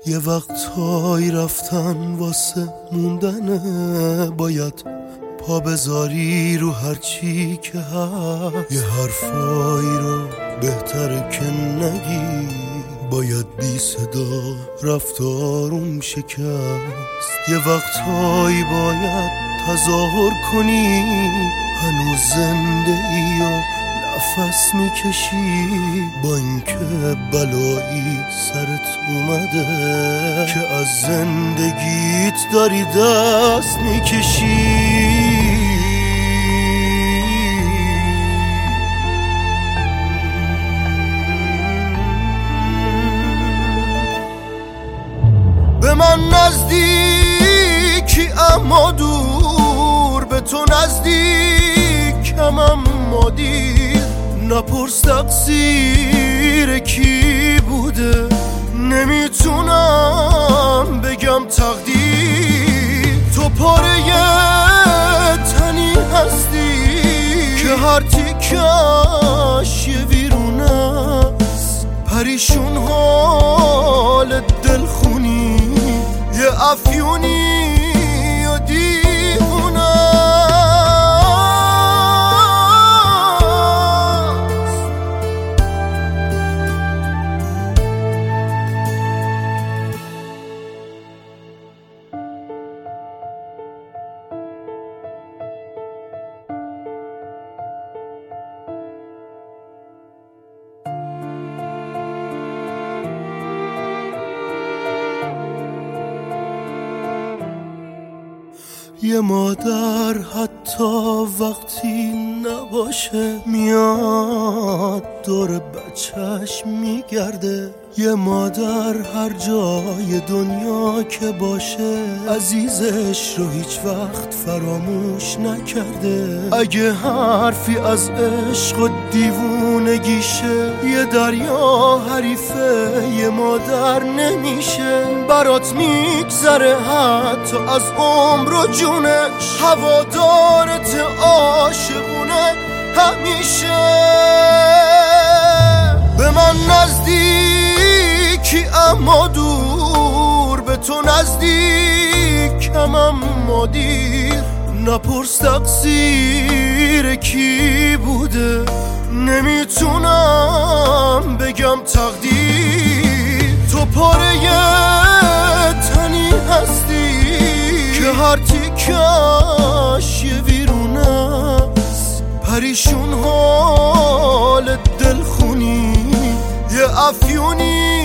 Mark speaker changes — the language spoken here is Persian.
Speaker 1: یه وقتایی رفتن واسه موندنه، باید پا بذاری رو هرچی که هست. یه حرفایی رو بهتره که نگی، باید بی صدا رفتارم شکست. یه وقتایی باید تظاهر کنی هنوز زنده ای و نفس میکشی، با اینکه بلایی سرت اومده که از زندگیت داری دست میکشی. به من نزدیکی اما دور، به تو نزدیکم اما دیر. نپرس تقصیر کی بوده، نمیتونم بگم تقدیر. تو پاره تنی هستی که هر تیکش یه ویرونه است. پریشون حال دلخونی، یه افیونی و دیوونه. یه مادر حتی وقتی نباشه میاد دور بچهش میگرده. یه مادر هر جای دنیا که باشه عزیزش رو هیچ وقت فراموش نکرده. اگه حرفی از عشق و دیوونگیشه، یه دریا حریفه یه مادر نمیشه. برات میگذره حتی از عمر و جونش، هوادارت عاشقونه همیشه. به من نزدیکی اما دور، به تو نزدیکم اما دیر. نپرس تقصیر کی بوده، نمیتونم بگم تقدیر. تو پاره تنی هستی که هر تیکش یه ویرونه است. پریشون حال دلخونی، یه افیونی